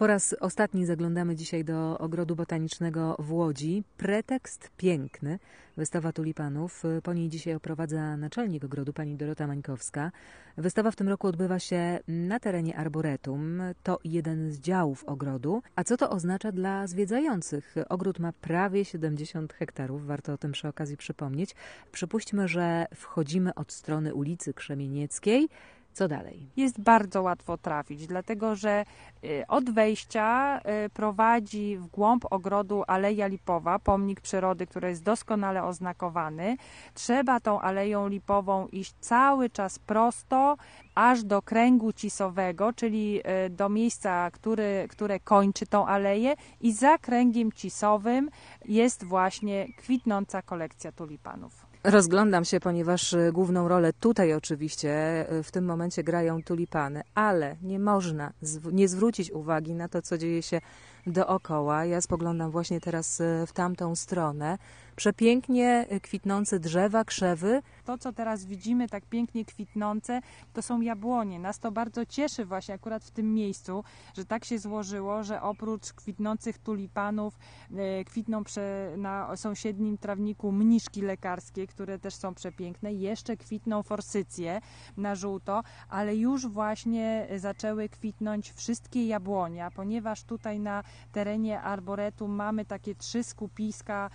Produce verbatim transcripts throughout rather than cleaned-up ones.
Po raz ostatni zaglądamy dzisiaj do Ogrodu Botanicznego w Łodzi. Pretekst piękny. Wystawa tulipanów. Po niej dzisiaj oprowadza naczelnik ogrodu, pani Dorota Mańkowska. Wystawa w tym roku odbywa się na terenie Arboretum. To jeden z działów ogrodu. A co to oznacza dla zwiedzających? Ogród ma prawie siedemdziesiąt hektarów. Warto o tym przy okazji przypomnieć. Przypuśćmy, że wchodzimy od strony ulicy Krzemienieckiej. Co dalej? Jest bardzo łatwo trafić, dlatego że od wejścia prowadzi w głąb ogrodu Aleja Lipowa, pomnik przyrody, który jest doskonale oznakowany. Trzeba tą Aleją Lipową iść cały czas prosto, aż do kręgu cisowego, czyli do miejsca, który, które kończy tą aleję, i za kręgiem cisowym jest właśnie kwitnąca kolekcja tulipanów. Rozglądam się, ponieważ główną rolę tutaj oczywiście w tym momencie grają tulipany, ale nie można nie zwrócić uwagi na to, co dzieje się dookoła. Ja spoglądam właśnie teraz w tamtą stronę. Przepięknie kwitnące drzewa, krzewy. To, co teraz widzimy, tak pięknie kwitnące, to są jabłonie. Nas to bardzo cieszy właśnie akurat w tym miejscu, że tak się złożyło, że oprócz kwitnących tulipanów kwitną na sąsiednim trawniku mniszki lekarskie, które też są przepiękne. Jeszcze kwitną forsycje na żółto, ale już właśnie zaczęły kwitnąć wszystkie jabłonia, ponieważ tutaj na terenie Arboretum mamy takie trzy skupiska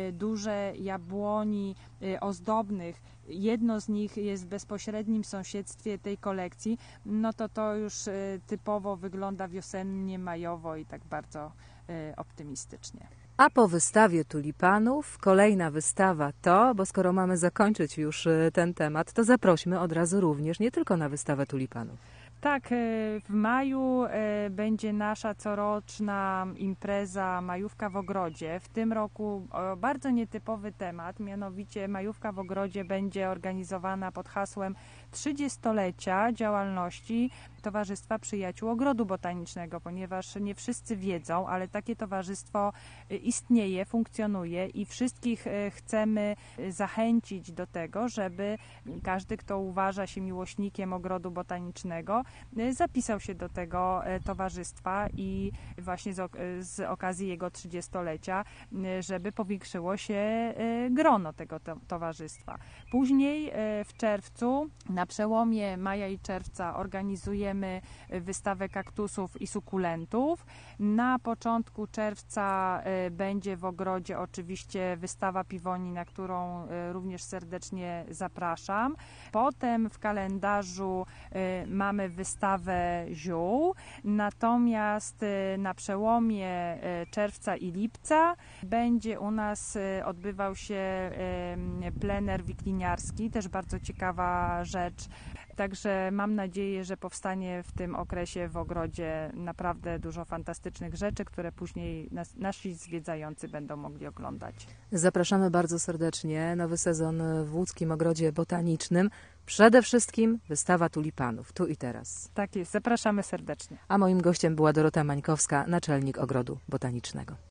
duże jabłoni ozdobnych. Jedno z nich jest w bezpośrednim sąsiedztwie tej kolekcji, no to to już typowo wygląda wiosennie, majowo i tak bardzo optymistycznie. A po wystawie tulipanów kolejna wystawa to, bo skoro mamy zakończyć już ten temat, to zaprośmy od razu również nie tylko na wystawę tulipanów. Tak, w maju będzie nasza coroczna impreza Majówka w Ogrodzie. W tym roku bardzo nietypowy temat, mianowicie Majówka w Ogrodzie będzie organizowana pod hasłem trzydziestolecia działalności Towarzystwa Przyjaciół Ogrodu Botanicznego, ponieważ nie wszyscy wiedzą, ale takie towarzystwo istnieje, funkcjonuje i wszystkich chcemy zachęcić do tego, żeby każdy, kto uważa się miłośnikiem Ogrodu Botanicznego, zapisał się do tego towarzystwa i właśnie z, z okazji jego trzydziestolecia, żeby powiększyło się grono tego to, towarzystwa. Później w czerwcu, na przełomie maja i czerwca, organizujemy wystawę kaktusów i sukulentów. Na początku czerwca będzie w ogrodzie oczywiście wystawa piwoni, na którą również serdecznie zapraszam. Potem w kalendarzu mamy wystawę ziół, natomiast na przełomie czerwca i lipca będzie u nas odbywał się plener wikliniarski, też bardzo ciekawa rzecz. Także mam nadzieję, że powstanie w tym okresie w ogrodzie naprawdę dużo fantastycznych rzeczy, które później nas, nasi zwiedzający będą mogli oglądać. Zapraszamy bardzo serdecznie. Nowy sezon w Łódzkim Ogrodzie Botanicznym. Przede wszystkim wystawa tulipanów, tu i teraz. Tak jest, zapraszamy serdecznie. A moim gościem była Dorota Mańkowska, naczelnik Ogrodu Botanicznego.